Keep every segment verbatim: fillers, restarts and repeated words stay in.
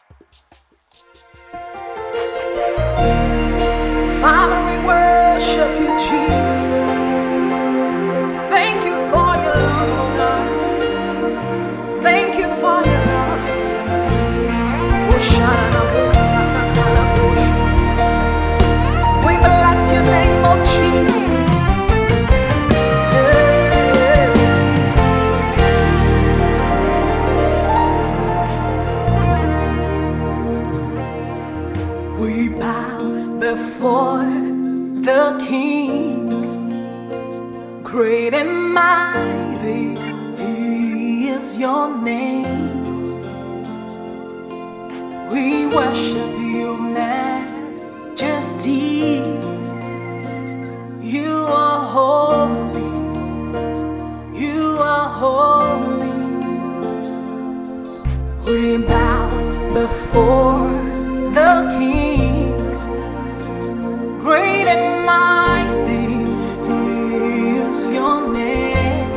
Father, we worship you, Jesus. Thank you for your love, oh God. Thank you for your love. We bless your name, oh Jesus. We bow before the King, great and mighty is your name. We worship you, majesty. You are holy, you are holy. We bow before the King, great and mighty is your name.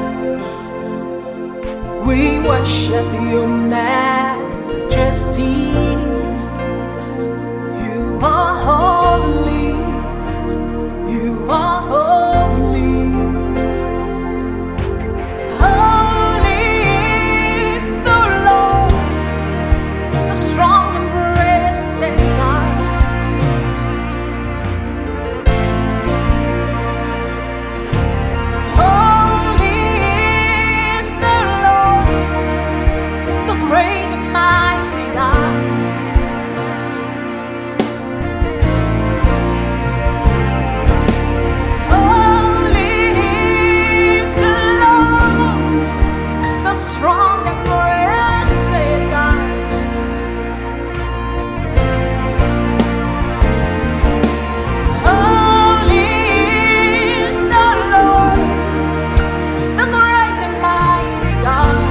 We worship you, majesty. You are holy, you are holy. Holy is the Lord, the strong and breasted God. Holy is the Lord, the great and mighty God. Holy is the Lord, the strong and breasted God. Holy is the Lord, the great and mighty God.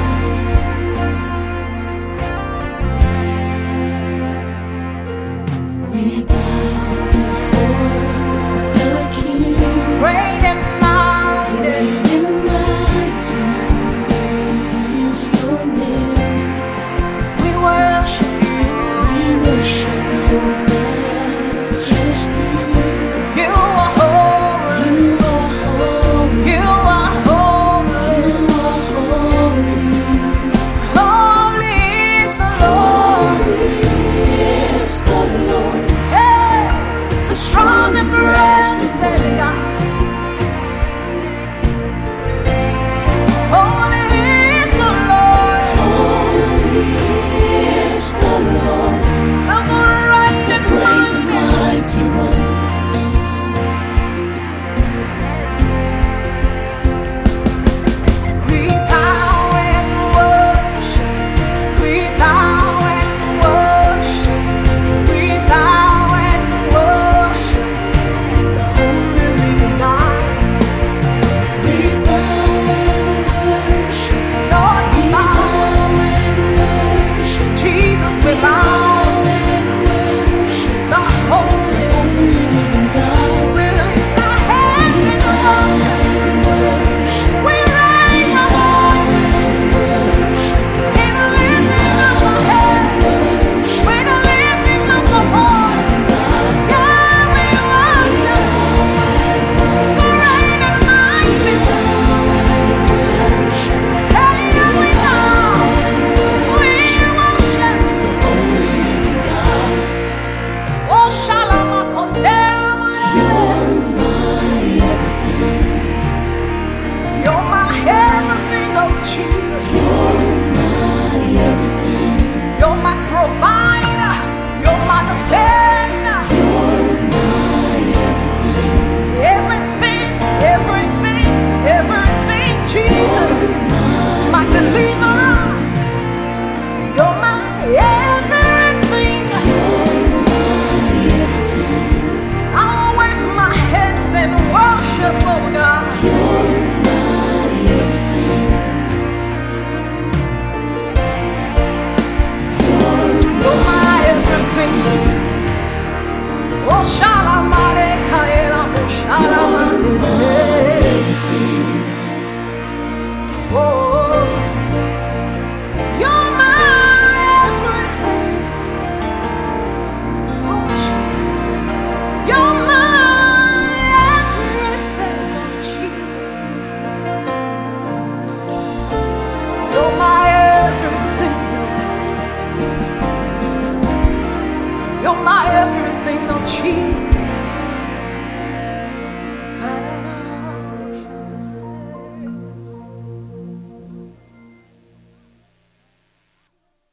We bow before the King, Great and mighty, great and mighty is your name. we worship you. We worship your majesty. You are holy, You are holy, you are holy. you are holy. Holy is the Lord, Holy is the Lord, hey, the strong and breasted God. Holy is the Lord, holy is the Lord, the great and great and mighty. mighty one. We bow and worship, we bow and worship, we bow and worship the only living God. We bow and worship, Lord, we we bow, bow and worship, Jesus, we bow, and worship the holy. only living God. We lift our hands in worship, And worship, we raise our voice and worship, in the lifting of our hands, worship with the lifting of our voice. Yeah, we worship the great and mighty. Hey, we bow, we worship You're my everything, oh Jesus.